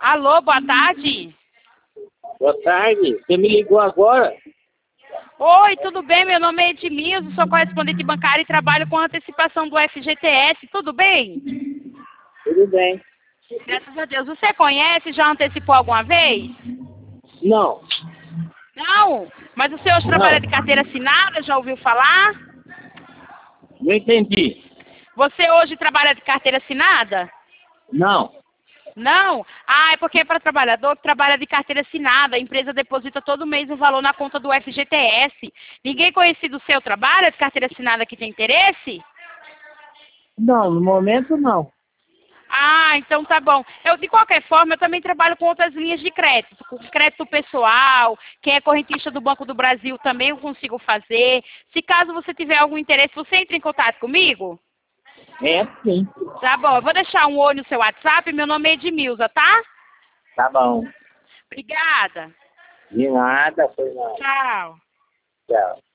Alô, boa tarde. Boa tarde. Você me ligou agora? Oi, tudo bem? Meu nome é Edmilson, sou correspondente bancário e trabalho com antecipação do FGTS. Tudo bem? Tudo bem. Graças a Deus. Você conhece? Já antecipou alguma vez? Não. Não? Mas o senhor hoje trabalha de carteira assinada? Já ouviu falar? Não entendi. Você hoje trabalha de carteira assinada? Não. Não? Ah, é porque é para trabalhador que trabalha de carteira assinada. A empresa deposita todo mês um valor na conta do FGTS. Ninguém conhecido seu trabalha de carteira assinada que tem interesse? Não, no momento não. Ah, então tá bom. De qualquer forma, eu também trabalho com outras linhas de crédito, com crédito pessoal, quem é correntista do Banco do Brasil também eu consigo fazer. Se caso você tiver algum interesse, você entra em contato comigo? É sim. Tá bom, eu vou deixar um oi no seu WhatsApp, meu nome é Edmilza, tá? Tá bom. Obrigada. De nada, foi nada. Tchau. Tchau.